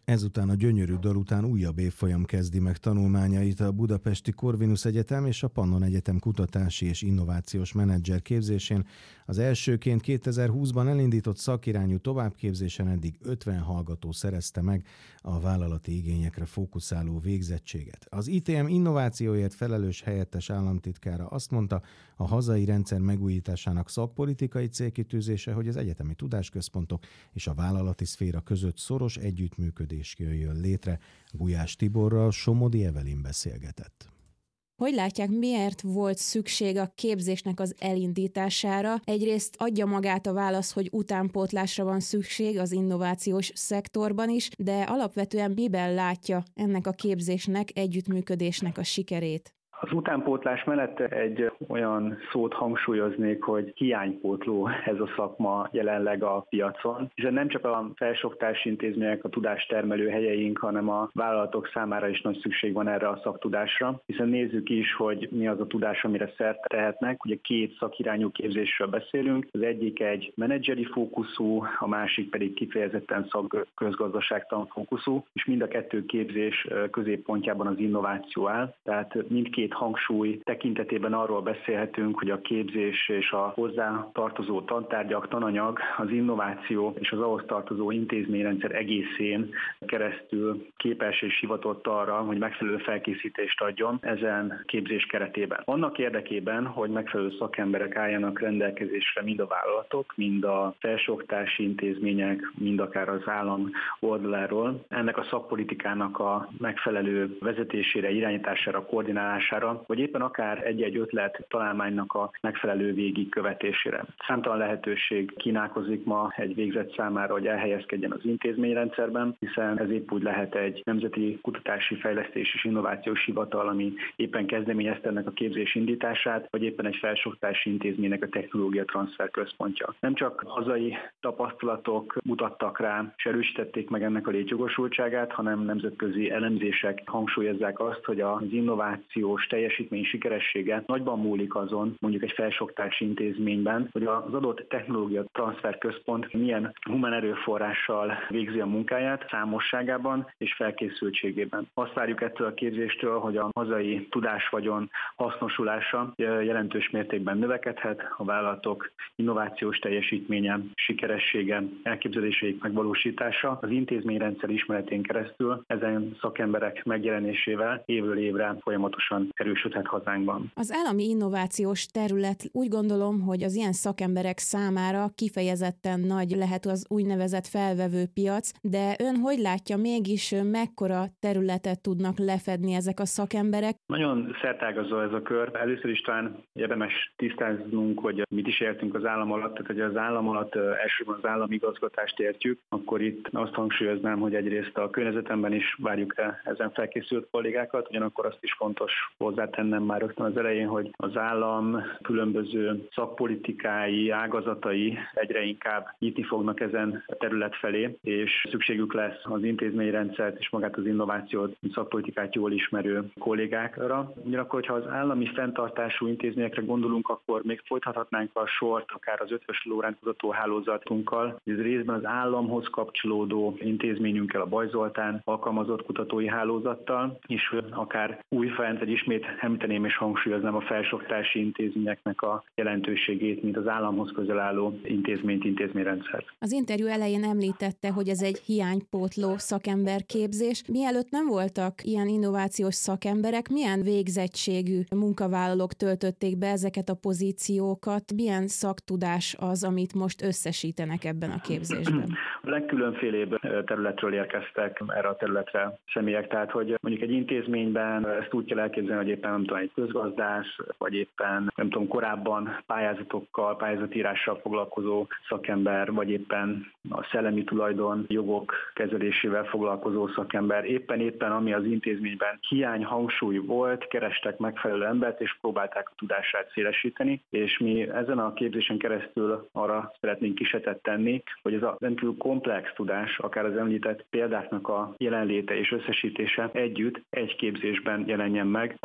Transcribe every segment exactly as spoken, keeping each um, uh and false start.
Ezután a gyönyörű dal után újabb évfolyam kezdi meg tanulmányait a Budapesti Corvinus Egyetem és a Pannon Egyetem kutatási és innovációs menedzser képzésén. Az elsőként kétezer-húszban elindított szakirányú továbbképzésen eddig ötven hallgató szerezte meg a vállalati igényekre fókuszáló végzettséget. Az i té em innovációért felelős helyettes államtitkára azt mondta, a hazai rendszer megújításának szakpolitikai célkitűzése, hogy az egyetemi tudásközpontok és a vállalati szféra között szoros együttműködés jöjjön létre. Gulyás Tiborral Somodi Evelin beszélgetett. Hogy látják, miért volt szükség a képzésnek az elindítására? Egyrészt adja magát a válasz, hogy utánpótlásra van szükség az innovációs szektorban is, de alapvetően miben látja ennek a képzésnek, együttműködésnek a sikerét? Az utánpótlás mellett egy olyan szót hangsúlyoznék, hogy hiánypótló ez a szakma jelenleg a piacon, hiszen nem csak a felsőoktatási intézmények, a tudástermelő helyeink, hanem a vállalatok számára is nagy szükség van erre a szaktudásra, hiszen nézzük is, hogy mi az a tudás, amire szert tehetnek. Ugye két szakirányú képzésről beszélünk, az egyik egy menedzseri fókuszú, a másik pedig kifejezetten szakközgazdaságtan fókuszú, és mind a kettő képzés középpontjában az innováció áll, tehát mindkét hangsúly tekintetében arról beszélhetünk, hogy a képzés és a hozzá tartozó tantárgyak, tananyag, az innováció és az ahhoz tartozó intézményrendszer egészén keresztül képes és hivatott arra, hogy megfelelő felkészítést adjon ezen képzés keretében. Annak érdekében, hogy megfelelő szakemberek álljanak rendelkezésre mind a vállalatok, mind a felsőoktatási intézmények, mind akár az állam oldaláról, ennek a szakpolitikának a megfelelő vezetésére, irányítására, koordinálására, vagy éppen akár egy-egy ötlet találmánynak a megfelelő végigkövetésére. Számtalan lehetőség kínálkozik ma egy végzett számára, hogy elhelyezkedjen az intézményrendszerben, hiszen ez épp úgy lehet egy nemzeti kutatási, fejlesztés és innovációs hivatal, ami éppen kezdeményezte ennek a képzés indítását, vagy éppen egy felsőoktatási intézménynek a technológia transfer központja. Nem csak hazai tapasztalatok mutattak rá, és erősítették meg ennek a létjogosultságát, hanem nemzetközi elemzések hangsúlyozzák azt, hogy az innovációs teljesítmény sikeressége nagyban múlik azon, mondjuk egy felsőoktatási intézményben, hogy az adott technológia transfer központ milyen humán erőforrással végzi a munkáját, számosságában és felkészültségében. Azt várjuk ettől a képzéstől, hogy a hazai tudásvagyon hasznosulása jelentős mértékben növekedhet, a vállalatok innovációs teljesítménye, sikeressége, elképzeléseik megvalósítása az intézményrendszer ismeretén keresztül ezen szakemberek megjelenésével évről évre folyamatosan erősödhet hazánkban. Az állami innovációs terület úgy gondolom, hogy az ilyen szakemberek számára kifejezetten nagy lehet az úgynevezett felvevő piac, de ön hogy látja, mégis mekkora területet tudnak lefedni ezek a szakemberek? Nagyon szertágazó ez a kör. Először is talán érdemes tisztáznunk, hogy mit is értünk az állam alatt, tehát hogy az állam alatt elsősorban az állami igazgatást értjük, akkor itt azt hangsúlyoznám, hogy egyrészt a környezetemben is várjuk el ezen felkészült kollégákat, ugyanakkor azt is fontos hozzátennem már rögtön az elején, hogy az állam különböző szakpolitikái, ágazatai egyre inkább nyitni fognak ezen a terület felé, és szükségük lesz az intézményrendszert és magát az innovációt, szakpolitikát jól ismerő kollégákra. Ugyanakkor, hogyha az állami fenntartású intézményekre gondolunk, akkor még folytathatnánk a sort akár az Ötvös Loránd kutatóhálózatunkkal. Ez részben az államhoz kapcsolódó intézményünkkel, a Bajz Zoltán alkalmazott kutatói hálózattal, és akár újfent, vagy ismét említeném és hangsúlyoznám a felsőoktatási intézményeknek a jelentőségét, mint az államhoz közel álló intézményt, intézményrendszert. Az interjú elején említette, hogy ez egy hiánypótló szakemberképzés. Mielőtt nem voltak ilyen innovációs szakemberek, milyen végzettségű munkavállalók töltötték be ezeket a pozíciókat? Milyen szaktudás az, amit most összesítenek ebben a képzésben? A legkülönfélébb területről érkeztek erre a területre személyek, tehát hogy mondjuk egy intézményben ezt úgy kell elképzelni, hogy éppen nem tudom, egy közgazdász, vagy éppen nem tudom, korábban pályázatokkal, pályázatírással foglalkozó szakember, vagy éppen a szellemi tulajdon jogok kezelésével foglalkozó szakember. Éppen-éppen, ami az intézményben hiány hangsúly volt, kerestek megfelelő embert, és próbálták a tudását szélesíteni, és mi ezen a képzésen keresztül arra szeretnénk kísérletet tenni, hogy ez a rendkívül komplex tudás, akár az említett példáknak a jelenléte és összesítése együtt egy képzésben jelenjen meg,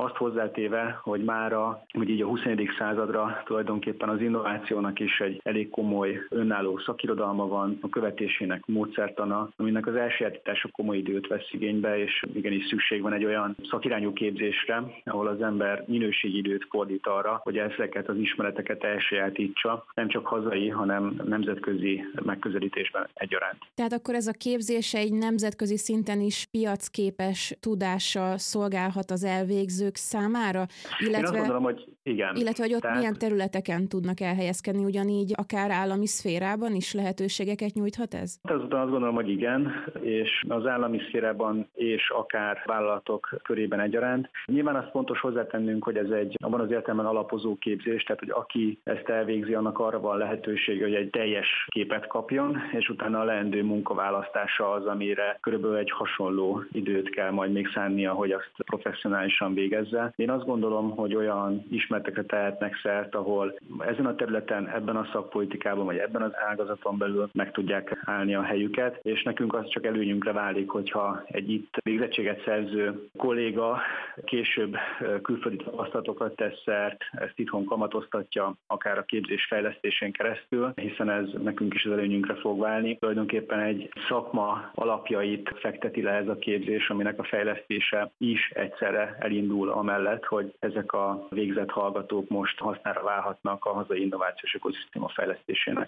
azt hozzátéve, hogy mára, hogy így a huszonegyedik századra tulajdonképpen az innovációnak is egy elég komoly önálló szakirodalma van, a követésének módszertana, aminek az elsajátítása komoly időt vesz igénybe, és igenis szükség van egy olyan szakirányú képzésre, ahol az ember minőségi időt fordít arra, hogy ezeket az ismereteket elsajátítsa, nem csak hazai, hanem nemzetközi megközelítésben egyaránt. Tehát akkor ez a képzés egy nemzetközi szinten is piacképes tudással szolgálhat az elvégzők számára, illetve, Én azt gondolom, hogy igen. Illetve, hogy ott Tehát... milyen területeken tudnak elhelyezkedni, ugyanígy akár állami szférában is lehetőségeket nyújthat ez? Azután azt gondolom, hogy igen, és az állami szférában és akár vállalatok körében egyaránt. Nyilván azt fontos hozzátennünk, hogy ez egy abban az értelemben alapozó képzés, tehát hogy aki ezt elvégzi, annak arra van lehetősége, hogy egy teljes képet kapjon, és utána a leendő munkaválasztása az, amire körülbelül egy hasonló időt kell majd még szánnia, hogy azt professzionálisan végezze. Én azt gondolom, hogy olyan ismeretekre tehetnek szert, ahol ezen a területen, ebben a szakpolitikában, vagy ebben az ágazaton belül meg tudják állni a helyüket, és nekünk az csak előnyünkre válik, hogyha egy itt végzettséget szerző kolléga később külföldi tapasztalatokat tesz szert, ezt itthon kamatoztatja, akár a képzés fejlesztésén keresztül, hiszen ez nekünk is az előnyünkre fog válni. Tulajdonképpen egy szakma alapjait fekteti le ez a képzés, aminek a fejlesztése is egyszerre elindul amellett, hogy ezek a végzett hallgatók most hasznára válhatnak a hazai innovációs ökoszisztéma fejlesztésének.